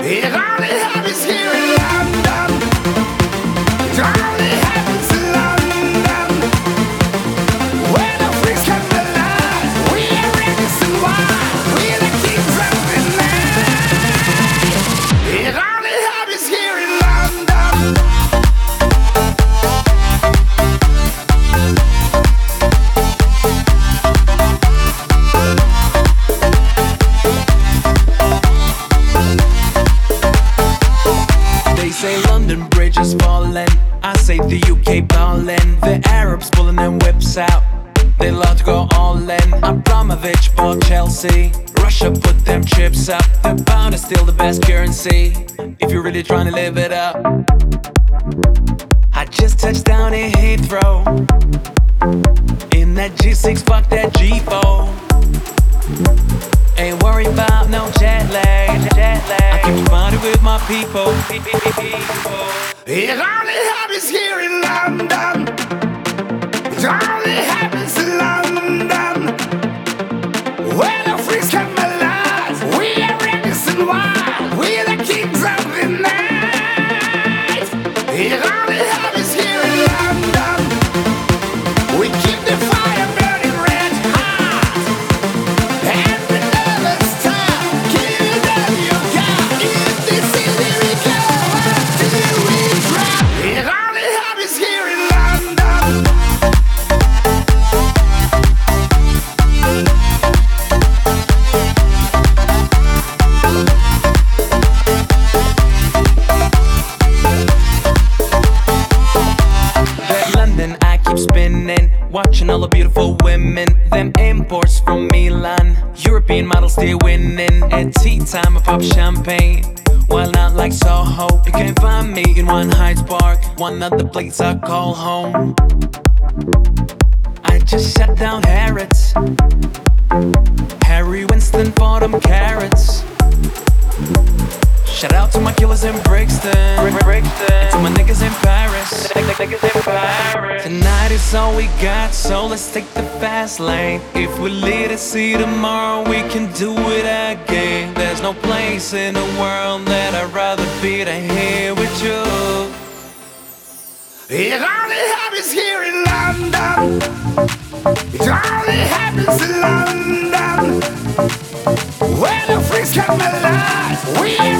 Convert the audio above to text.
It only happens here in London. It only happens in London. Where the freaks come alive. We are innocent wild. We're the kings of the night. It only happens here in London. They say London Bridge is falling, I say the UK ballin'. The Arabs pulling them whips out, they love to go all in. Abramovich bought Chelsea, Russia put them chips up. The pound is still the best currency, if you're really trying to live it up. I just touched down in Heathrow, in that G6, fuck that G4. Ain't worried about no jet lag. I keep it party with my people. It only happens here in London. It only happens in London. Where the freaks come alive. We are innocent wild. We're the kings of the night. It only happens here in London. We keep the fire burning red hot. And we never stop. Give it all you got. In this city we go until we drop. It only happens here in London. That London, I keep spinning, watching all the beautiful women. Them imports from Milan, European models still winning. At tea time, I pop champagne, while not like Soho. You can't find me in One Hyde Park, one of the places I call home. I just shut down Harrods, Harry Winston for them carrots. Shout out to my killers in Brixton, and to my niggas in Paris. Tonight is all we got, so let's take the fast lane. If we live to see tomorrow, we can do it again. There's no place in the world that I'd rather be than here with you. It only happens here in London. It only happens in London. Where the freaks come alive. We